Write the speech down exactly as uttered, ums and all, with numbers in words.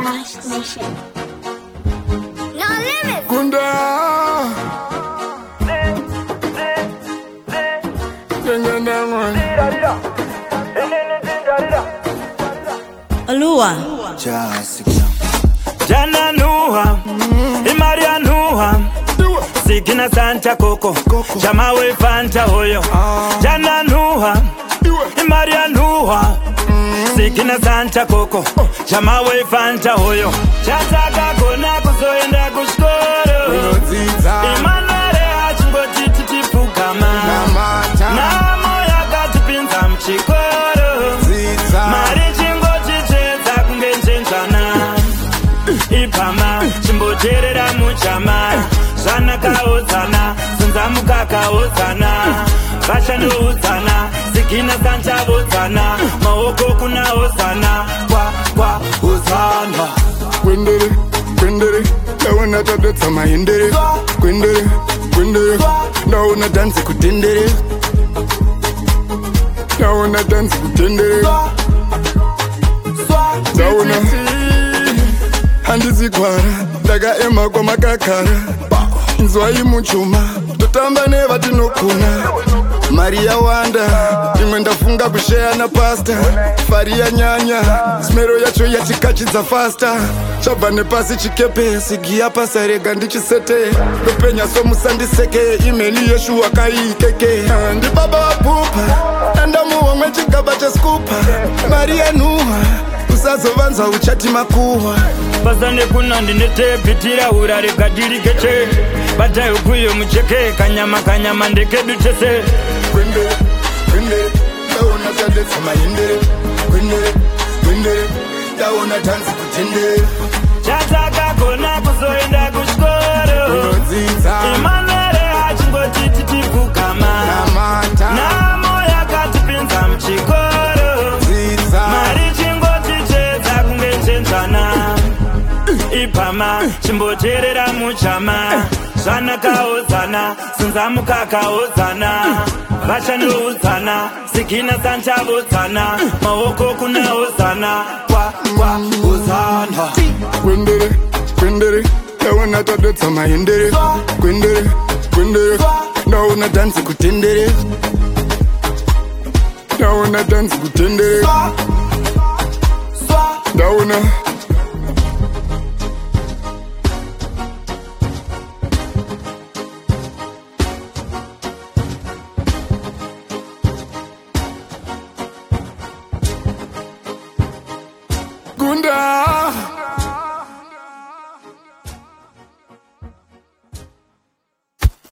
Nash Nation. No limits. Gunda. Alua Jana nuha Imaria nuha Sikina Santa Coco Chama we Fanta hoyo Jana nuha Imaria nuha Sikina Santa Coco Chama we Fanta hoyo Chataka kona kuzoenda kushkoro Imanare hachingoti titipukama Namo yakatipinza mchikoro Mari chingoti cheza kungenjenjana Ipama chimboterera muchama Zana kaozana Sunza mukaka ozana Vashano ozana Sikina Santa ozana Maoko kuna ozana Kwa kwa ozana Kwendere, kwendere Naona tabletsa mahendere Kwendere, kwendere Naona dansi kutendere Naona dansi kutendere Naona Handizi kwara Daga ema kwa makakara Nzwayi muchuma Tutamba neva tinokuna Maria wanda Imwe ndafunga kushare na pasta Faria nyanya Smero yacho yachikachidza fasta Chabva nepasi chikepe Sigia pasarega ndichisete Dopenya so musandiseke Imeni yeshu wakaikeke Ndi baba wapupa Enda muomwe chigaba cha skupa Maria nuha Usazovanza uchati makuwa Bazane kuna ndinete pitira urare kadiri keche Bata ukuyo mcheke Kanyama kanyama ndeke dutese Kwendere, kwendere Daona tadetsa mayendere Kwendere, kwendere Daona dansi kutendere Chataka kona kuzoenda kushkoro Imanere hachingoti titipukama Namo yakatipinza mchikoro Mari chingoti cheza kungenjenjana Ipama chimboterera muchama Zana kaozana Sunza mukaka ozana Vashano ozana Sikina Santa ozana Maoko kuna ozana Kwa kwa ozana Kwendere, kwendere Daona tabletsa mayendere Kwendere, kwendere Daona dansi kutendere Daona dansi kutendere Daona Gunda